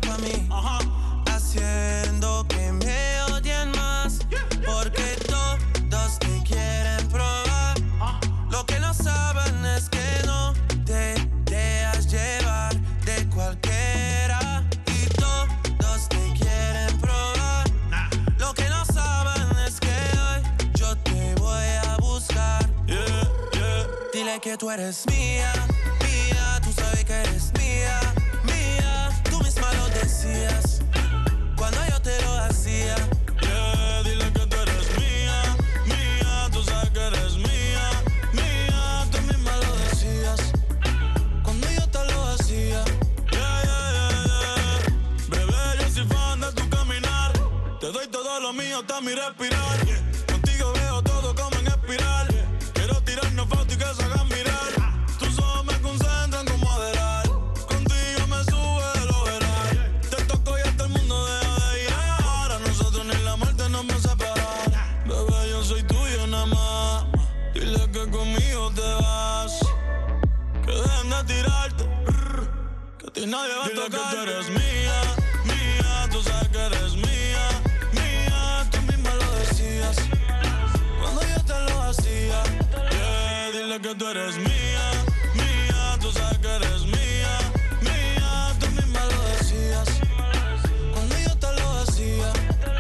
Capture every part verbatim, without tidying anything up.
pa' mí, ajá, haciendo que me odien más, yeah, porque todos te quieren probar, uh. Lo que no saben es que no te dejas llevar de cualquiera, y todos te quieren probar, nah. Lo que no saben es que hoy yo te voy a buscar, yeah, yeah. Dile que tú eres mía, mía, tú sabes que eres mía, mía, tú misma lo decías cuando yo te lo hacía. Yeah, dile que tú eres mía, mía, tú sabes que eres mía, mía, tú misma lo decías cuando yo te lo hacía. Yeah, yeah, yeah, yeah. Bebé, yo soy fan de tu caminar, te doy todo lo mío hasta mi respirar, yeah. Contigo veo todo como en espiral, yeah. Quiero tirarnos fotos y que se hagan mirar, ah. Tus ojos me concentran como adelar, contigo me sube el overall, yeah. Te toco y hasta el mundo deja de ir, ahora nosotros ni la muerte nos va a separar. Bebé, yo soy tuyo nada más, dile que conmigo te vas, que dejen de tirarte, que a ti nadie va a tocar. Dile que tú eres mía, mía, tú sabes que eres mía, mía, tú misma lo decías cuando yo te lo hacía. Yeah, dile que tú eres mía, mía, tú sabes que eres mía, mía, tú misma lo decías cuando yo te lo hacía.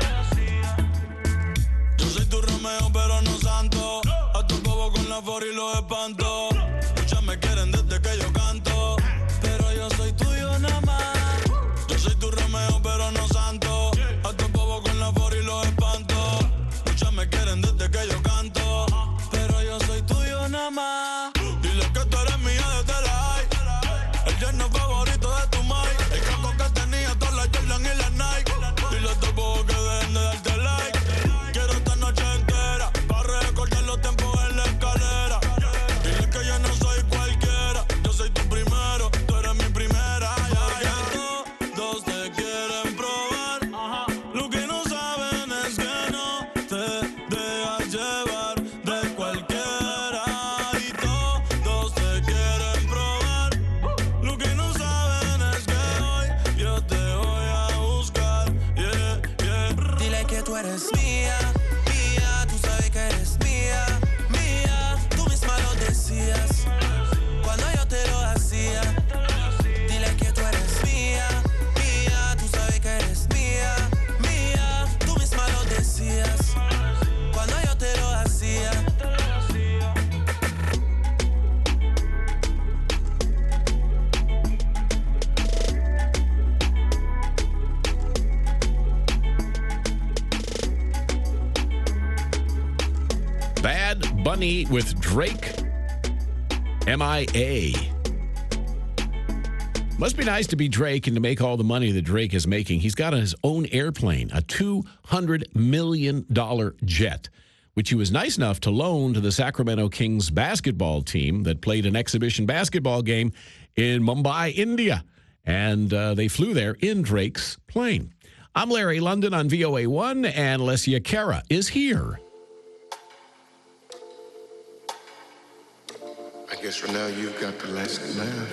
Yo soy tu Romeo pero no santo, a tu bobo con la for y los espanto. Muchas me quieren desde que yo canto, pero yo soy tuyo nada más. Yo soy tu Romeo pero no santo, a tu bobo con la for y los espanto. Muchas me quieren desde que yo canto, pero yo soy tuyo nada más. Dile que tú eres mía desde la high, el yerno favorito de tu mai, el caco que tenía todas las Jordan y las Nike. Dile a tu bobo que dejen de darte like, quiero esta noche entera para recordar los tiempos en la escalera. Dile que yo no soy cualquiera, yo soy tu primero, tú eres mi primera. Ya, ya. Todos te quieren probar, ajá. Lo que no saben es que no te dejas llevar de cualquiera, y todos te quieren probar. Lo que no saben es que hoy yo te voy a buscar, yeah, yeah. Dile que tú eres mía, mía, tú sabes que eres mía, mía, tú misma lo decías cuando yo te lo hacía. Dile que tú eres mía, mía, tú sabes que eres mía, mía, tú misma lo decías cuando yo te lo hacía. Bad Bunny with Drake, M I A. Must be nice to be Drake and to make all the money that Drake is making. He's got his own airplane, a two hundred million dollars jet, which he was nice enough to loan to the Sacramento Kings basketball team that played an exhibition basketball game in Mumbai, India. And uh, they flew there in Drake's plane. I'm Larry London on V O A one, and Alessia Cara is here. I guess for now you've got the last laugh.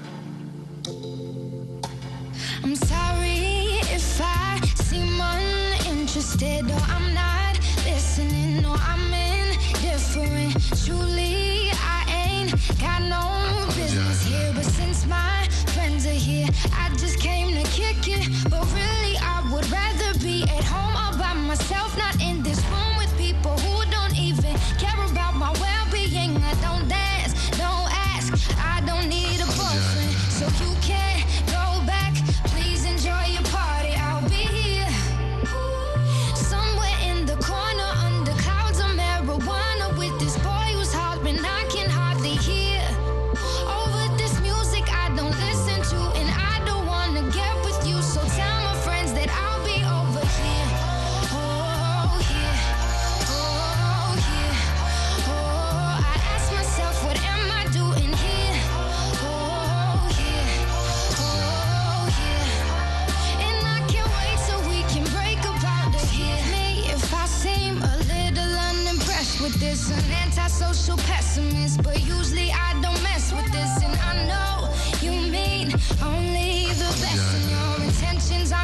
I'm sorry if I seem uninterested, or I'm not listening, or I'm indifferent. Truly, I ain't got no business here, but since my friends are here, I just came to kick it. But really, I would rather be at home all by myself, not in this room with people who don't even care about my well-being. I don't dance, don't ask, I don't need a boyfriend, so you can't go back. Please enjoy your party, I'll be here somewhere in the corner under clouds of marijuana with this boy who's hot when I can hardly hear. Over this music I don't listen to, and I don't wanna get with you, so tell my friends that I'll be over here. Oh yeah, oh yeah, oh, I ask myself, what am I doing here? Oh yeah, oh yeah, and I can't wait till we can break up out of here. Me, if I seem a little unimpressed with this, an antisocial pessimist, but usually I don't mess with this, and I know you mean only the best, and your intentions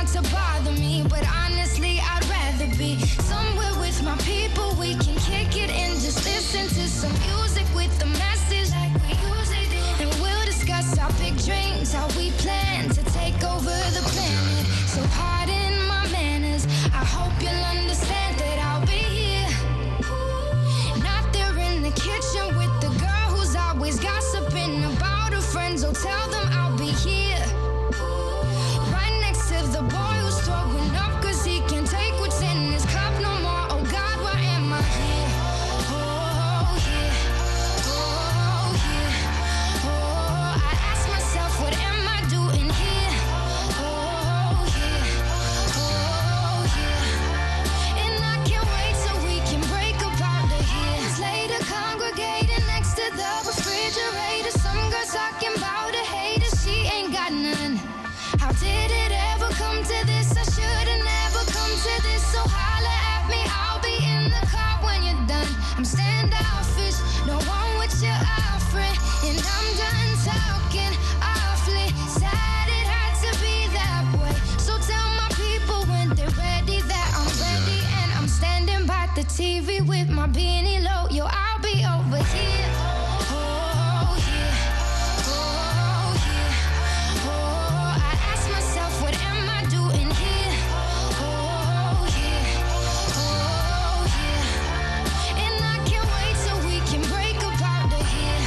want to bother me, but honestly, I'd rather be somewhere with my people. We can kick it and just listen to some music with the message like we usually do. And we'll discuss our big dreams, how we plan to take over the planet. So pardon my manners, I hope you'll understand that I'll be here. Not there in the kitchen with the girl who's always gossiping about her friends. Oh, tell them I'll be here. Right next to the boy who's throwing up cause he can't take what's in his cup no more. Oh God, why am I here? Oh yeah, oh yeah, oh, I ask myself, what am I doing here? Oh yeah, oh yeah, and I can't wait till we can break up out of here. Later congregating next to the refrigerator, some girls talking about a hater, she ain't got none. How did it ever come to this? I should've never come to this. So holla at me, I'll be in the car when you're done. I'm standoffish, don't want what you're offering, and I'm done talking awfully. Sad it had to be that way. So tell my people when they're ready that I'm ready, and I'm standing by the T V with my beanie low. Yo, I'll be over here. Oh yeah, oh yeah, oh, I ask myself, what am I doing here? Oh yeah, oh yeah, and I can't wait till we can break up out of here.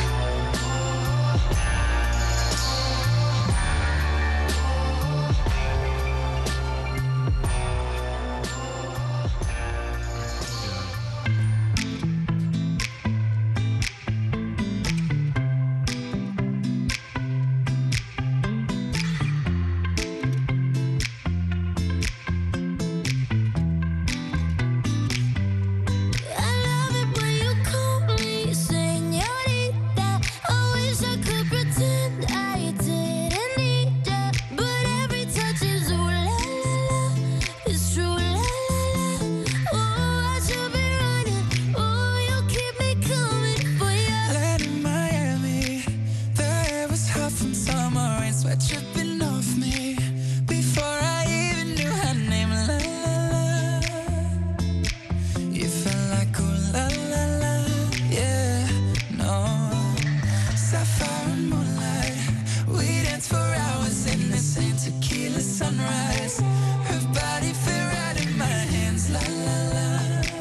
I love it when you call me señorita. I wish I could pretend I didn't need ya, but every touch is ooh la la la. It's true la la la. Oh, I should be running. Oh, you keep me coming for ya. Land in Miami, the air was hot from summer rain, sweat dripping off me before I even knew her name. La la la, you felt like ooh la la la, yeah, no. Sapphire and moonlight, we danced for hours in the same tequila sunrise. Her body fit right in my hands, la la la.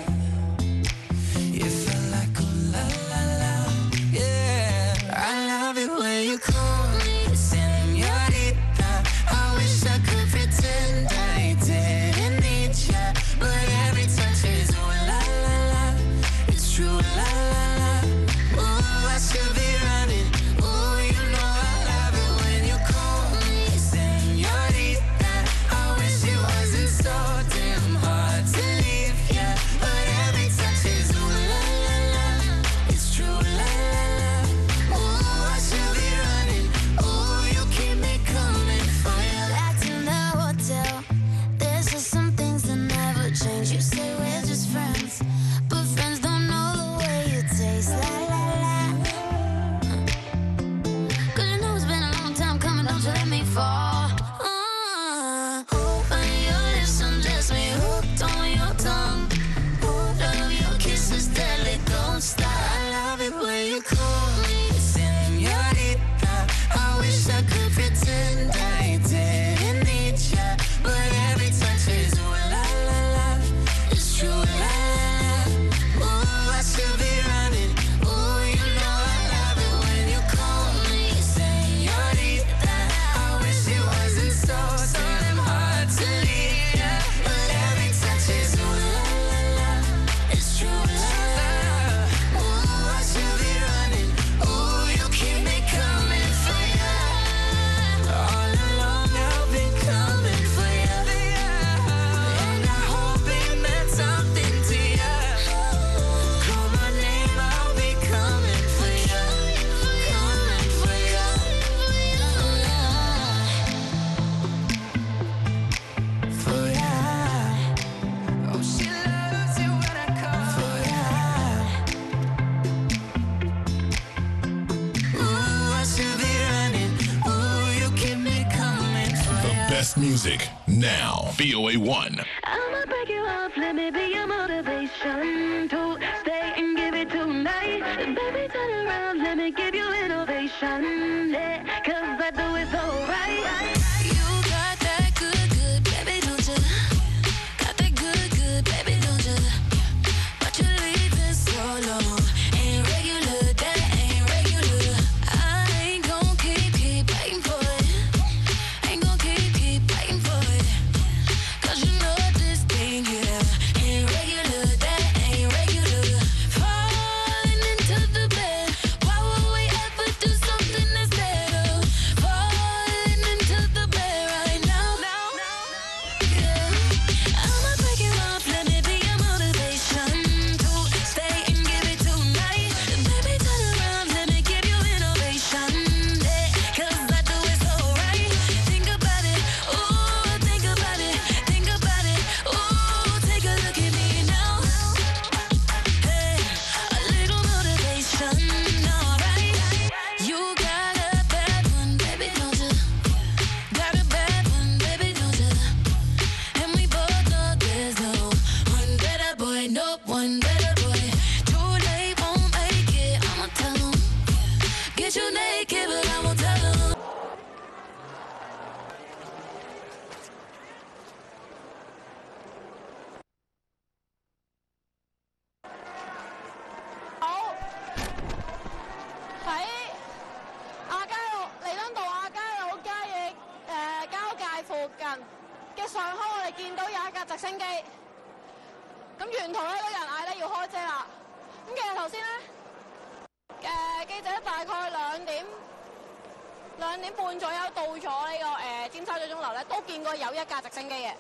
You felt like ooh la la la, yeah. I love it when you call me señorita. I wish I could pretend I didn't need ya, but every touch is ooh la la la. It's true la la la. Ooh, I should be running. Ooh, you know I love it when you call me señorita. I wish it wasn't so damn hard to leave ya, but every touch is ooh la la la. It's true la la la. Ooh, I should be running. Ooh, you keep me coming for ya. Back in the hotel, there's just some things that never change. You say we're just friends, but friends don't know the way you taste. La la la. Cause you know it's been a long time coming, don't you let me fall. Uh, when your lips undress me, hooked on your tongue. Love your kisses deadly, don't stop. I love it when you call me señorita. I wish I could pretend I didn't need ya, but every touch is ooh la la la. It's true la la la. Ooh, I should be running. Ooh, you know I love it when you call me señorita. I wish it wasn't so damn hard to leave ya, but every touch is ooh la la la. It's true la la la. Ooh, I should be running. Ooh, you keep me coming for ya. All along I've been coming for ya, and I hope it meant something to ya. Call my name, I'll be coming for ya, coming for ya. For ya. Oh, she loves it when I call for ya. Ooh, I should be running. Ooh, you keep me coming for The ya. best music Now, B O A one. I'ma break you off, let me be your motivation to stay and give it tonight. Baby, turn around, let me give you innovation. Yeah, cause I do it so right. You got that good, good, baby, don't you? Got that good, good, baby, don't you? But you leaving so long. Ain't regular, that ain't regular. I ain't gon' keep, keep waiting for it. Ain't gon' keep, keep waiting for it. Cause you know this thing here ain't regular, that ain't regular. Falling into the bed. Why would we ever do something that's better? Falling into the bed right now. Yeah. I'ma break you off, let me be your motivation to stay and give it tonight. Baby, turn around, let me give you innovation. Yeah, cause I do it so right. Think about it, ooh, think about it, think about it, ooh, take a look at me now. Hey, a little motivation, alright. You got a bad one, baby, don't you? Got a bad one, baby, don't you? And we both know there's no one better boy, no one better boy. Too late, won't make it, I'ma tell 'em. Get you naked, but I won't tell 'em. 好，喺亞皆老彌敦道亞皆老街嘅誒交界附近嘅上空，我哋見到有一架直升機。咁沿途咧都有人嗌咧要開遮啦。咁其實頭先咧誒記者大概兩點兩點半左右到咗呢、個誒、呃尖沙咀鐘樓咧，都見過有一架直升機嘅。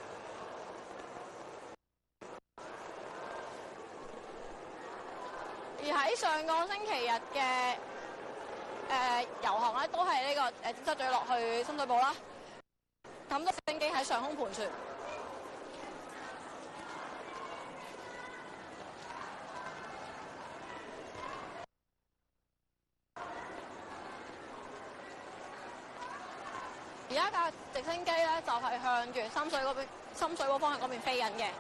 而喺上個星期日嘅誒遊行咧，都係呢、個誒、呃尖沙咀落去深水埗啦。咁多直升機喺上空盤旋。而家架直升機咧就係、向住深水嗰邊、深水埗方向嗰邊飛緊嘅。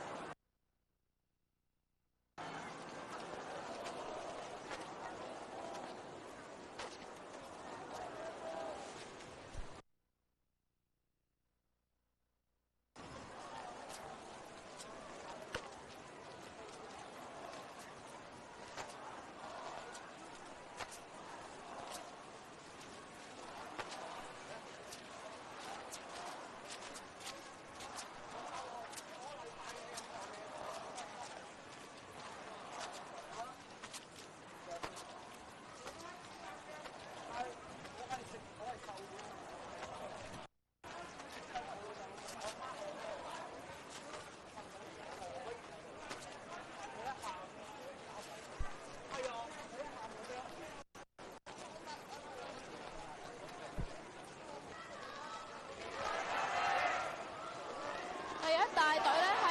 第一大隊咧係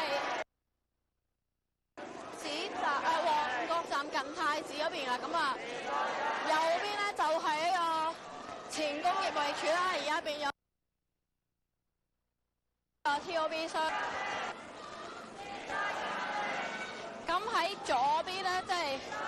市站誒旺角站近太子嗰邊啦，咁啊右邊咧就係呢個前工業貿易處啦，而家變咗啊 T O B 商。咁喺左邊咧，即係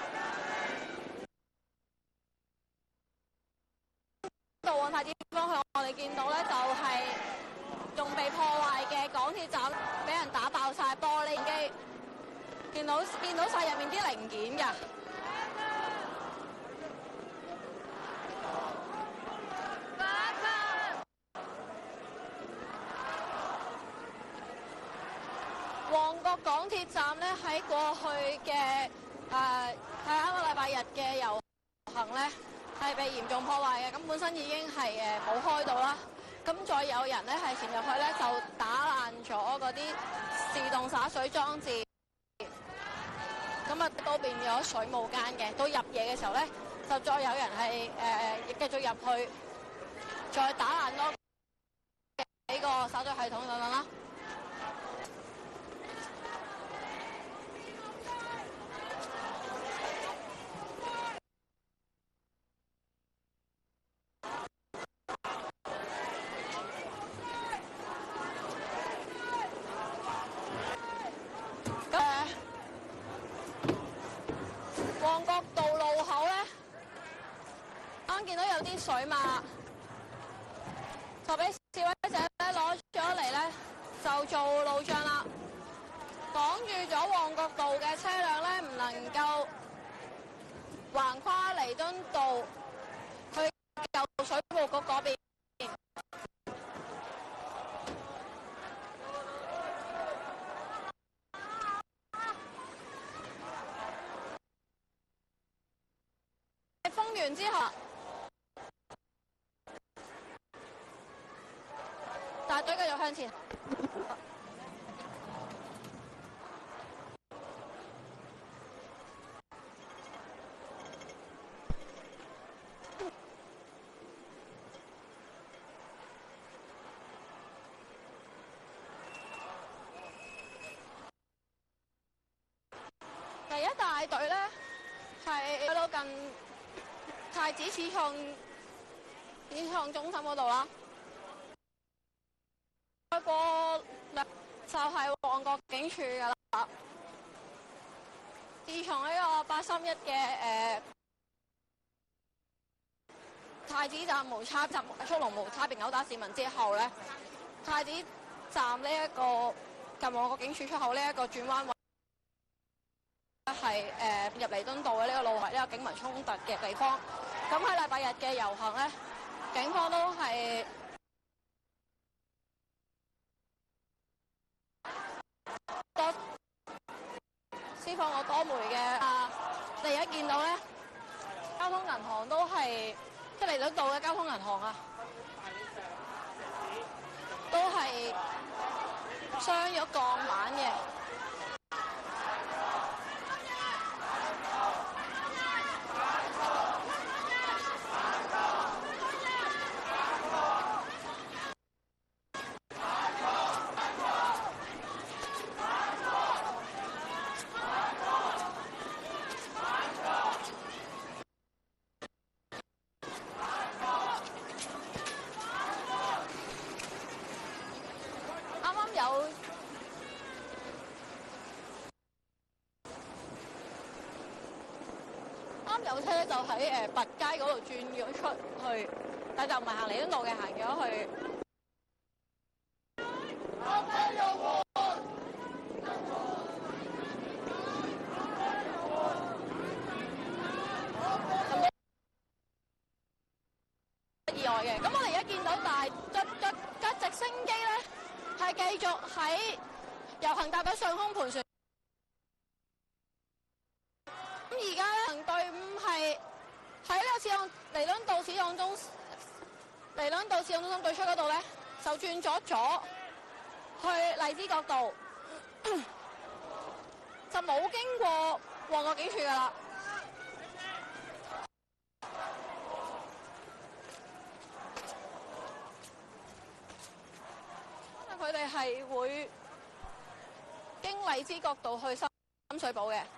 道往太子方向，我哋見到咧就係、仲被破壞嘅港鐵站，俾人打爆晒玻璃機，見到見到晒入面啲零件㗎。旺角港鐵站咧喺過去嘅誒喺啱個禮拜日嘅遊行咧係被嚴重破壞嘅，咁本身已經係誒冇開到啦。咁再有人咧係潛入去咧就打爛咗嗰啲自動灑水裝置，咁啊都變咗水務間嘅。到入夜嘅時候咧，就再有人係誒繼續入去，再打爛多幾個灑水系統等等啦。 水馬，就俾示威者咧攞咗嚟咧就做路障啦，擋住咗旺角道嘅車輛咧唔能夠橫跨彌敦道去舊水務局嗰邊。封完之後，大隊繼續向前。第一大隊咧係去到近太子始創始創中心嗰度啦，再過就係旺角警署噶啦。自從呢個八三一嘅誒太子站無差別速龍無差別毆打市民之後咧，太子站呢一個近旺角警署出口呢一個轉彎位係誒入彌敦道嘅呢個路係呢個警民衝突嘅地方。咁喺禮拜日嘅遊行咧，警方都係多施放咗多枚嘅啊！你而家見到咧，交通銀行都係即係彌敦道嘅交通銀行啊，都係鑲咗鋼板嘅。有車就喺誒拔街嗰度轉咗出去，但就唔係行彌敦道嘅，行咗去。意外嘅，咁我哋而家見到大架架架直升機咧，係繼續喺遊行大隊上空盤旋。咁而家咧，隊伍係喺呢個始創彌敦道始創中彌敦道始創中心對出嗰度咧，就轉咗左去荔枝角道，就冇經過旺角警署噶啦。因為佢哋係會經荔枝角道去深水埗嘅。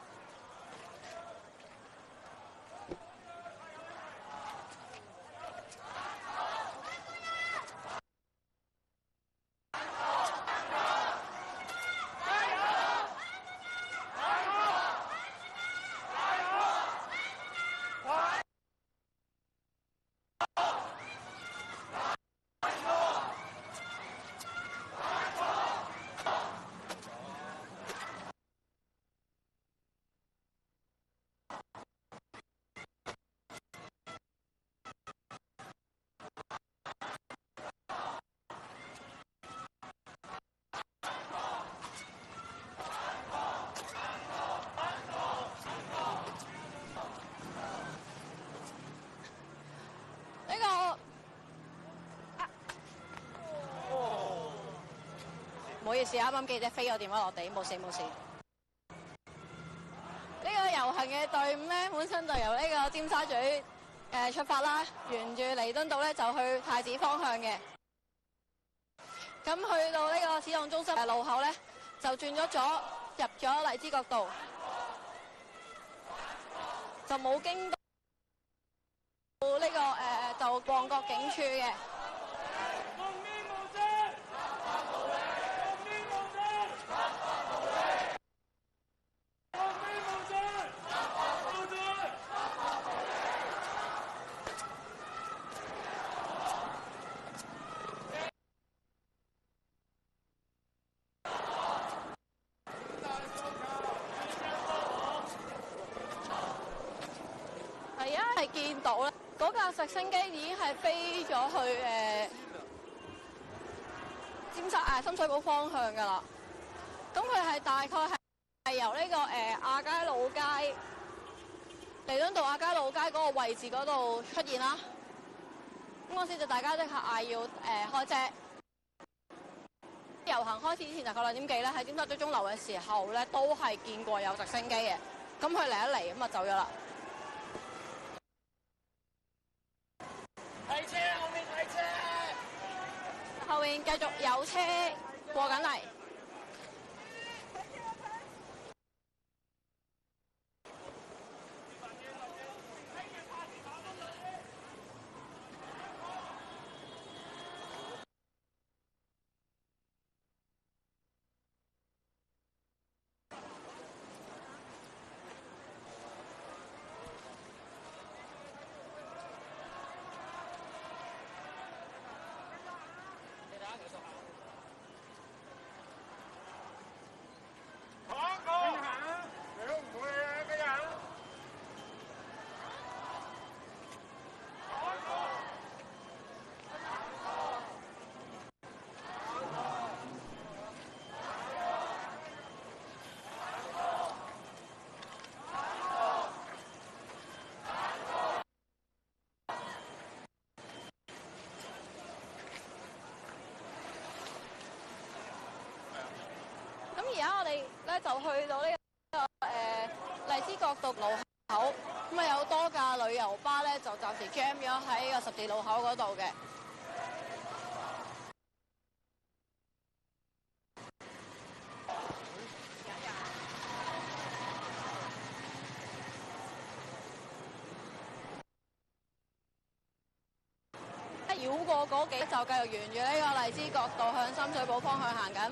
唔好意思，啱啱記者飛個電話落地，冇事冇事。呢個遊行嘅隊伍咧，本身就由呢個尖沙咀誒出發啦，沿住彌敦道咧就去太子方向嘅。咁去到呢個始創中心嘅路口咧，就轉咗左入咗荔枝角道，就冇經到呢個誒就旺角警署嘅。 係見到咧，嗰架直升機已經係飛咗去誒、呃、尖沙誒深水埗方向㗎啦。咁佢係大概係係由呢、這個誒、呃、亞皆老街彌敦道亞皆老街嗰個位置嗰度出現啦。咁嗰時就大家即刻嗌要誒、呃、開遮。遊行開始之前大概兩點幾咧，喺尖沙咀鐘樓嘅時候咧，都係見過有直升機嘅。咁佢嚟一嚟咁啊走咗啦。 睇車，後面睇車。 後面繼續有車過緊嚟。而家我哋咧就去到呢、這個誒、呃、荔枝角道路口，咁啊有多架旅遊巴咧就暫時 jam 咗喺個十字路口嗰度嘅。繞過嗰幾就繼續沿住呢個荔枝角道向深水埗方向行緊。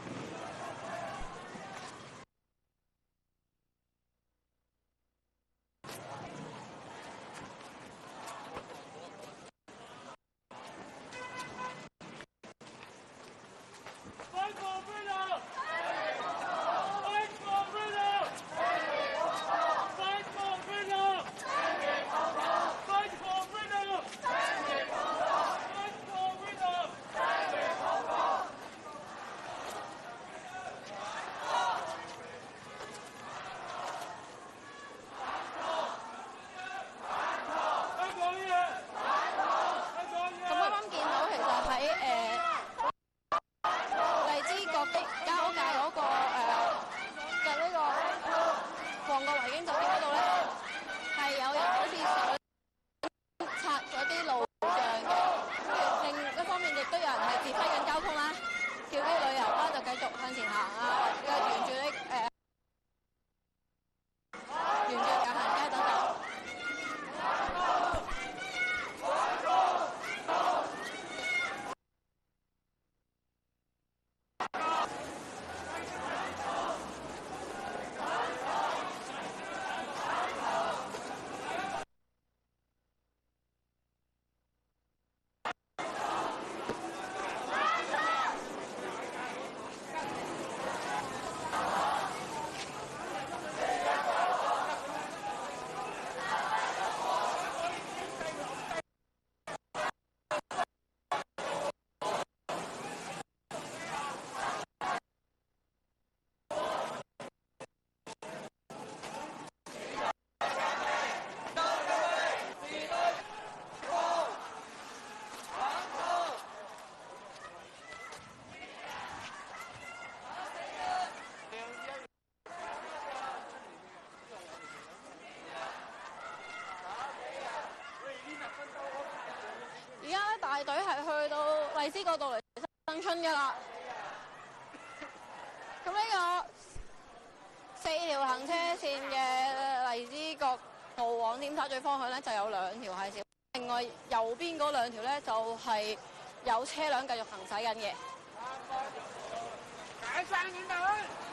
大隊係去到荔枝角道嚟新春㗎啦。咁呢個四條行車線嘅荔枝角道往尖沙咀方向咧，就有兩條係小，另外右邊嗰兩條咧就係有車輛繼續行駛緊嘅。 解散警隊！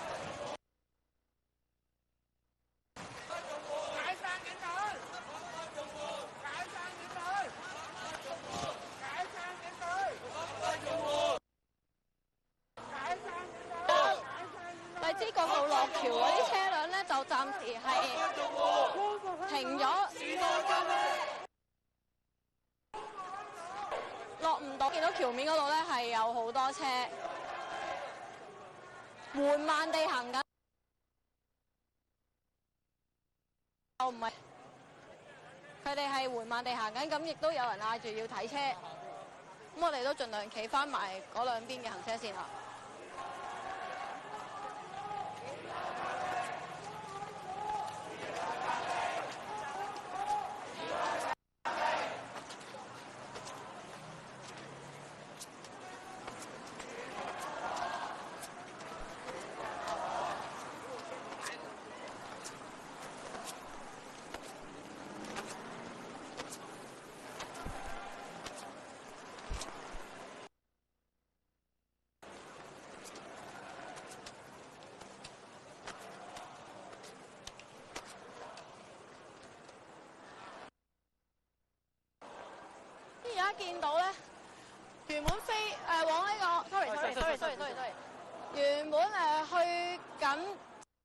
解散警隊！解散警隊！解散警隊！解散警隊！ 荔枝角道落橋嗰啲車輛咧，就暫時係停咗，落唔到，見到橋面嗰度咧係有好多車，緩慢地行緊，又唔係，佢哋係緩慢地行緊，咁亦都有人嗌住要睇車，咁我哋都盡量企翻埋嗰兩邊嘅行車線啦。而家見到咧，原本飛誒、呃、往呢、這個 sorry sorry sorry sorry sorry sorry 原本誒、呃、去緊誒、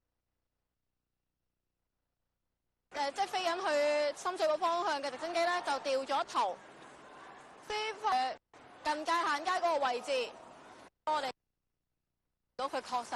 呃、即係飛緊去深水埗方向嘅直升機咧，就掉咗頭，飛誒、呃、近界限街嗰個位置，我哋見到佢確實。